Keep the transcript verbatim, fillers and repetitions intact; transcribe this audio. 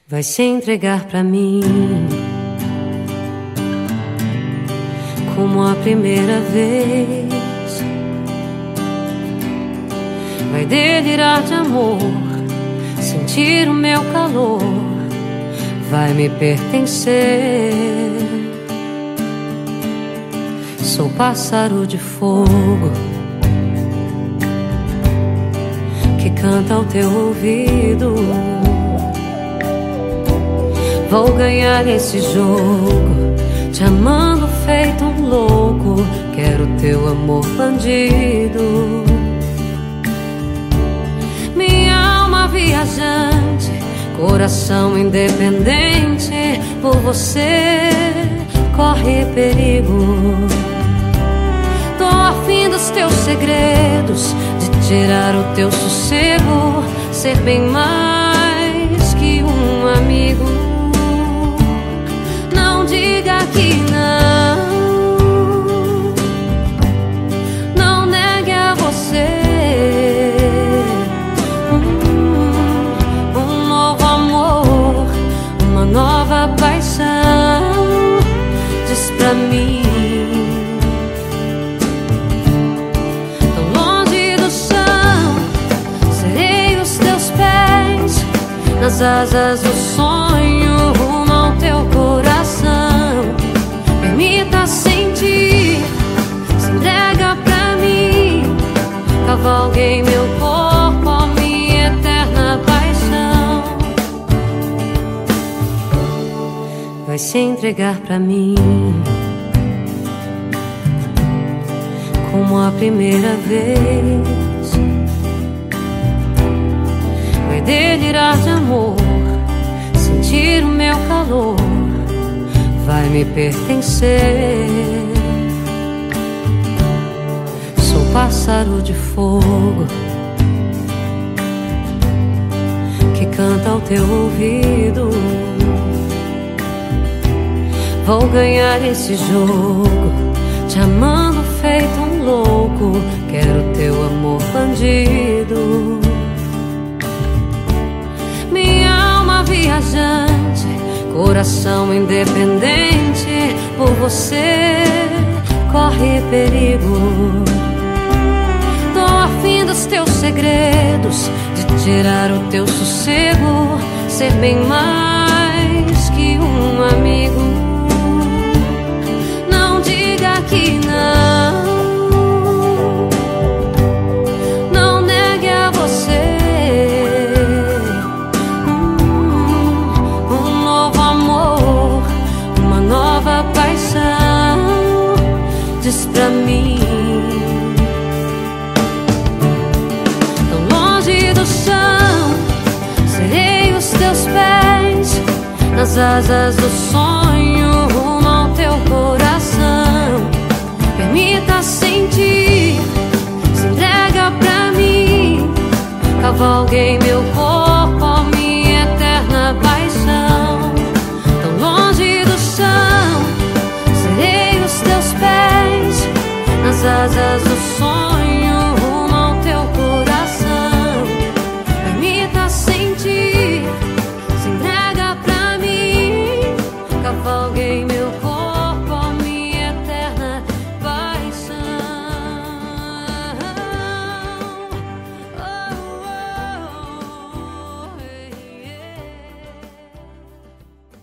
Vai se entregar pra mim como a primeira vez. Vai delirar de amor, sentir o meu calor, vai me pertencer. Sou pássaro de fogo que canta ao teu ouvido. Vou ganhar esse jogo, te amando feito um louco. Quero teu amor bandido. Minha alma viajante, coração independente, por você corre perigo. Tô afim dos teus segredos, de tirar o teu sossego, ser bem mais que um amigo. Diga que não, não negue a você um, um novo amor, uma nova paixão. Diz pra mim, tão longe do chão, serei os teus pés, nas asas do sonho, rumo ao teu coração. Permita sentir, se entrega pra mim, cavalguei meu corpo, a minha eterna paixão. Vai se entregar pra mim como a primeira vez. Vai delirar de amor, sentir o meu calor, vai me pertencer. Sou pássaro de fogo que canta ao teu ouvido. Vou ganhar esse jogo, te amando feito um louco. Quero teu amor bandido. Minha alma viajante, coração independente, por você corre perigo. Tô afim dos teus segredos, de tirar o teu sossego, ser bem mais que um amigo. Não diga que não, não negue a você paixão. Diz pra mim, tão longe do chão, serei os teus pés, nas asas do sonho, rumo ao teu coração. Permita sentir, se entrega pra mim, cavalguei meu corpo,